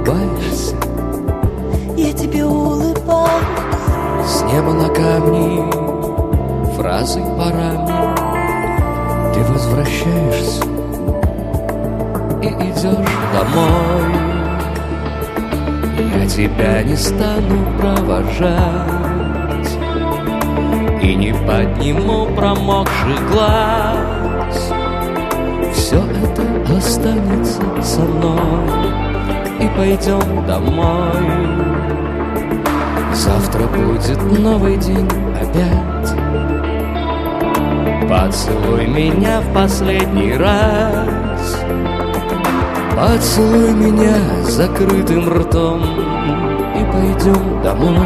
улыбаешься, я тебе улыбаюсь. с неба на камни фразы пора мне. Ты возвращаешься и идешь домой. Я тебя не стану провожать и не подниму промокший глаз. Все это останется со мной, и пойдем домой. Завтра будет новый день опять. Поцелуй меня в последний раз. Поцелуй меня с закрытым ртом, и пойдем домой.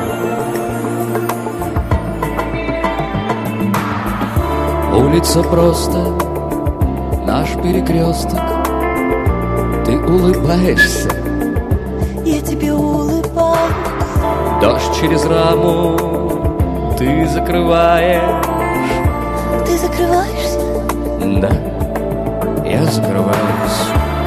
Улица просто наш перекресток. Ты улыбаешься, Я тебе улыбаюсь. дождь через раму ты закрываешь. Ты закрываешься? Да, я закрываюсь.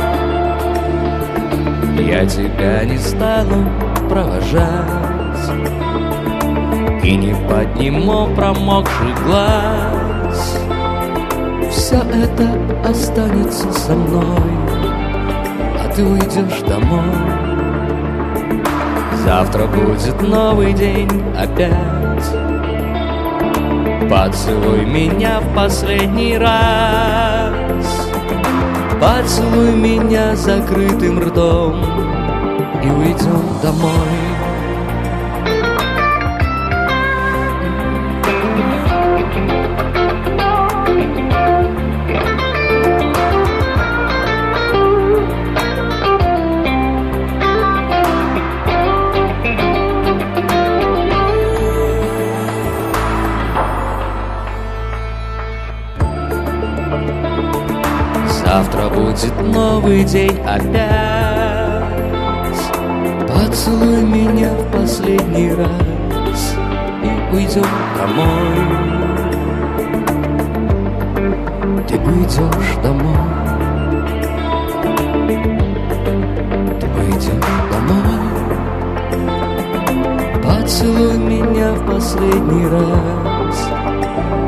Я тебя не стану провожать и не подниму промокший глаз. Все это останется со мной, а ты уйдешь домой. Завтра будет новый день опять. Поцелуй меня в последний раз. Поцелуй меня закрытым ртом, и уйдем домой. Завтра будет новый день опять. Поцелуй меня в последний раз, и уйдем домой. Ты уйдешь домой. Ты уйдешь домой. Поцелуй меня в последний раз,